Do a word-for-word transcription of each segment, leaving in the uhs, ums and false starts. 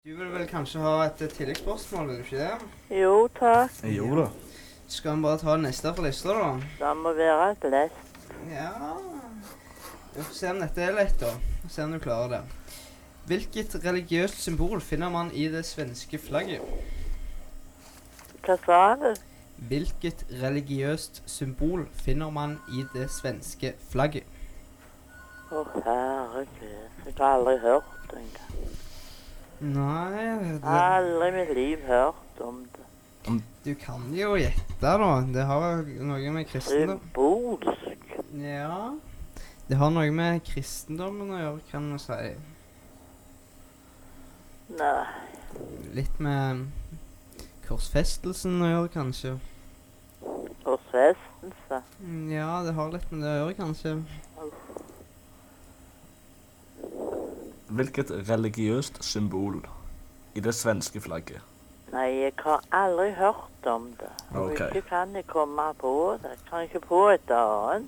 Du vil vel kanskje ha et tilleggsspørsmål, vil du ikke det? Jo, takk. Jo da. Skal vi bare ta det neste fra lista, da? Det må være et lest. Ja. Vi får se om dette er lett, da. Se om du klarer det. Hvilket religiøst symbol finner man i det svenske flagget? Hva sa du? Hvilket religiøst symbol finner man i det svenske flagget? Å, herregud. Jeg har aldri hørt det engang. Nei, det, Aldri i mitt liv hørt om det. du kan jo gjette, da. Det har noe med kristendom... Symbolsk. Ja. Det har noe med kristendommen å gjøre, kan man si. Nei. Litt med korsfestelsen å gjøre, kanskje. Korsfestelse. Mm, Ja, det har litt med det å gjøre, kanskje. Hvilket religiøst symbol i det svenske flagget? Nei, jeg har aldri hørt om det. Og Ok. ikke kan jeg komme på det. Jeg kan ikke på et annet.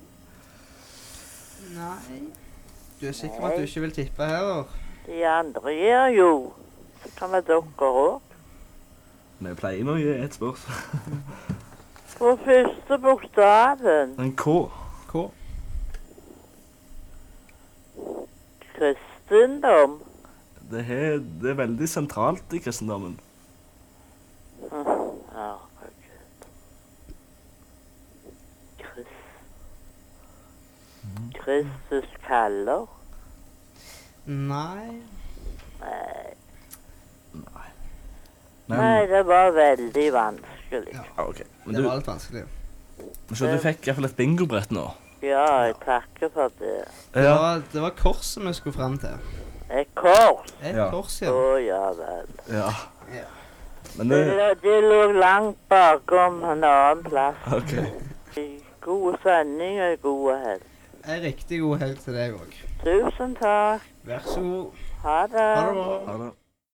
Nei. Du er sikker på at du ikke vil tippe heller? De andre gjør jo. Så kan det dere òg. Vi pleier nå å gi et spørsmål. På første bokstaven. En K. K. Kristendom. Det er, det er veldig sentralt i kristendommen. Herregud. Krist. Kristus kaller. Nei. Nei. Nei. Nei, det var veldig vanskelig. Ja, Ja, ok. Men det du, var litt vanskelig. så du fikk i hvert fall et bingobrett nå. Ja, jeg takker for det. Det Ja. var, det var korset vi skulle frem til. Et kors. Et Ja. kors, Å, ja. ja vel. Ja. Ja. Men Det, det... lå- det lå langt bakom en annen plass. Ok. God sending og god helg. En riktig god helg til deg òg. Tusen takk. Vær så god. Ha det. Ha det bra. Ha det.